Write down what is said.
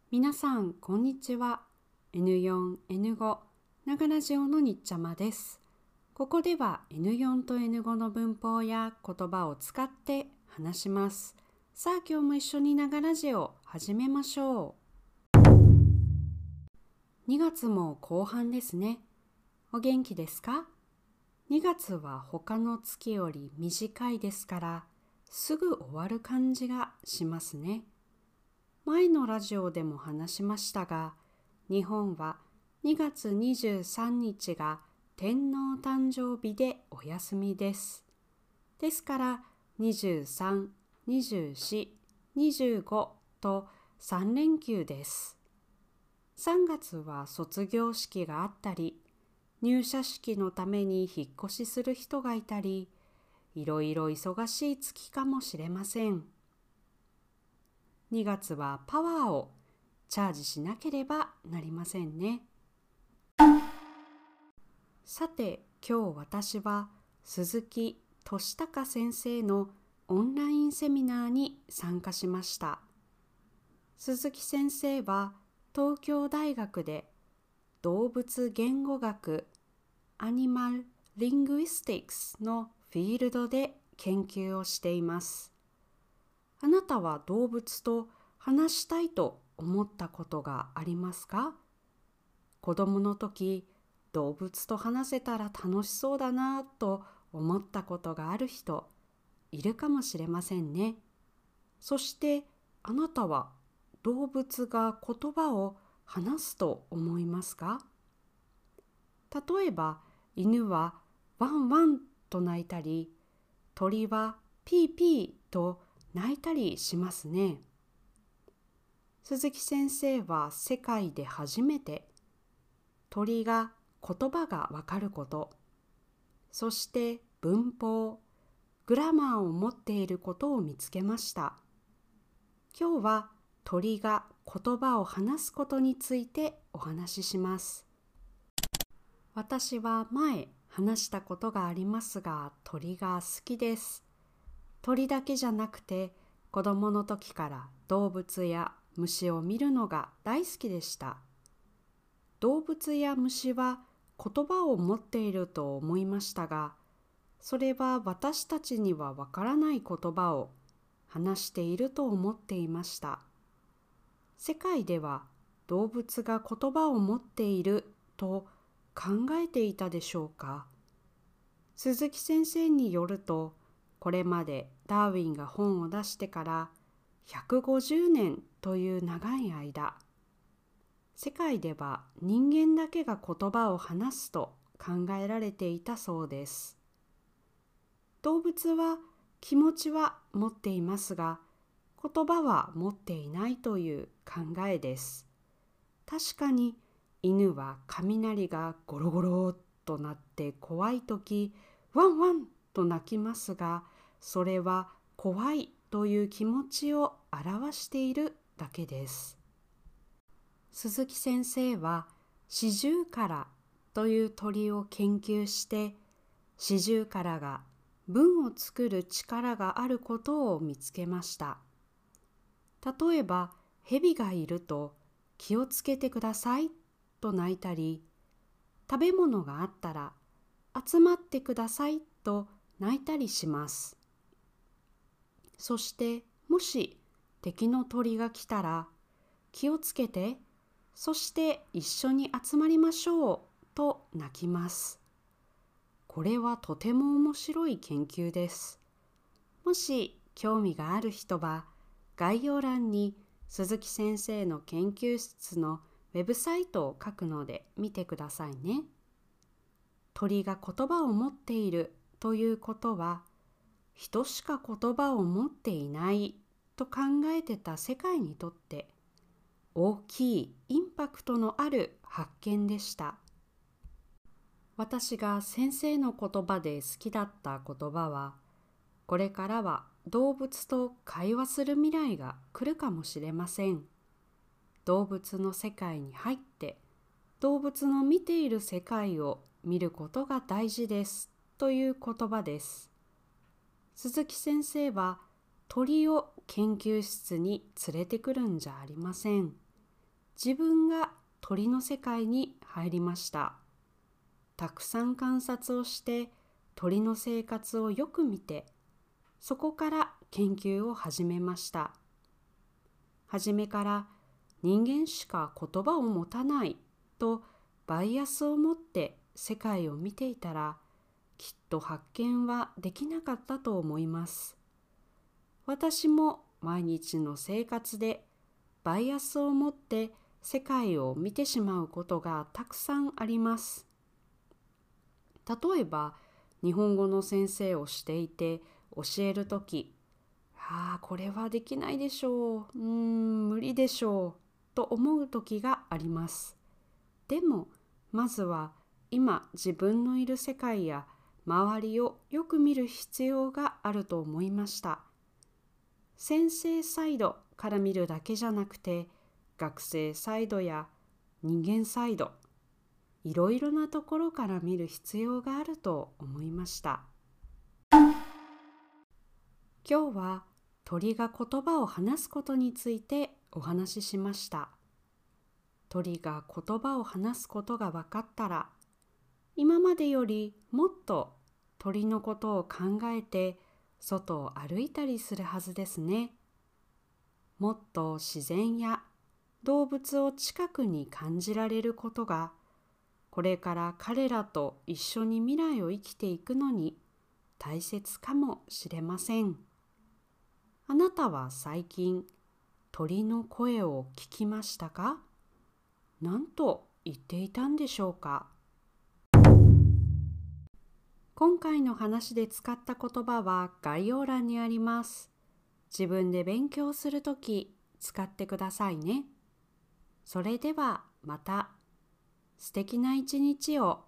皆さん、こんにちは。N4、N5、ながラジオのにっちゃまです。ここでは N4 と N5 の文法や言葉を使って話します。さあ、今日も一緒にながラジオ始めましょう。2月も後半ですね。お元気ですか？ 2 月は他の月より短いですから、すぐ終わる感じがしますね。前のラジオでも話しましたが、日本は2月23日が天皇誕生日でお休みです。ですから23、24、25と3連休です。3月は卒業式があったり、入社式のために引っ越しする人がいたり、いろいろ忙しい月かもしれません。2月はパワーをチャージしなければなりませんね。さて、今日私は鈴木俊孝先生のオンラインセミナーに参加しました。鈴木先生は東京大学で動物言語学アニマル・リングイスティクスのフィールドで研究をしています。あなたは動物と話したいと思ったことがありますか？子供の時、動物と話せたら楽しそうだなと思ったことがある人、いるかもしれませんね。そしてあなたは動物が言葉を話すと思いますか？例えば、犬はワンワンと鳴いたり、鳥はピーピーと鳴いたりしますね。鈴木先生は世界で初めて鳥が言葉がわかること、そして文法、グラマーを持っていることを見つけました。今日は鳥が言葉を話すことについてお話しします。私は前話したことがありますが、鳥が好きです。鳥だけじゃなくて、子供の時から動物や虫を見るのが大好きでした。動物や虫は言葉を持っていると思いましたが、それは私たちにはわからない言葉を話していると思っていました。世界では動物が言葉を持っていると考えていたでしょうか？鈴木先生によると、これまでダーウィンが本を出してから150年という長い間、世界では人間だけが言葉を話すと考えられていたそうです。動物は気持ちは持っていますが、言葉は持っていないという考えです。確かに犬は雷がゴロゴロっと鳴って怖いとき、ワンワンと鳴きますが、それは怖いという気持ちを表しているだけです。鈴木先生はシジュウカラという鳥を研究して、シジュウカラが文を作る力があることを見つけました。例えば、蛇がいると気をつけてくださいと鳴いたり、食べ物があったら集まってくださいと鳴いたりします。そしてもし敵の鳥が来たら気をつけて、そして一緒に集まりましょうと鳴きます。これはとても面白い研究です。もし興味がある人は概要欄に鈴木先生の研究室のウェブサイトを書くので見てくださいね。鳥が言葉を持っているということは、人しか言葉を持っていないと考えてた世界にとって大きいインパクトのある発見でした。私が先生の言葉で好きだった言葉は、これからは動物と会話する未来が来るかもしれません。動物の世界に入って動物の見ている世界を見ることが大事ですという言葉です。鈴木先生は鳥を研究室に連れてくるんじゃありません。 自分が鳥の世界に入りました。たくさん観察をして鳥の生活をよく見て、そこから研究を始めました。はじめから人間しか言葉を持たないとバイアスを持って世界を見ていたら、きっと発見はできなかったと思います。私も毎日の生活でバイアスを持って世界を見てしまうことがたくさんあります。例えば、日本語の先生をしていて教えるとき、これはできないでしょう、無理でしょうと思うときがあります。でも、まずは今自分のいる世界や周りをよく見る必要があると思いました。先生サイドから見るだけじゃなくて、学生サイドや人間サイド、いろいろなところから見る必要があると思いました。今日は鳥が言葉を話すことについてお話ししました。鳥が言葉を話すことが分かったら、今までよりもっと鳥のことを考えて外を歩いたりするはずですね。もっと自然や動物を近くに感じられることが、これから彼らと一緒に未来を生きていくのに大切かもしれません。あなたは最近鳥の声を聞きましたか？何と言っていたんでしょうか？今回の話で使った言葉は概要欄にあります。自分で勉強するとき使ってくださいね。それではまた。素敵な一日を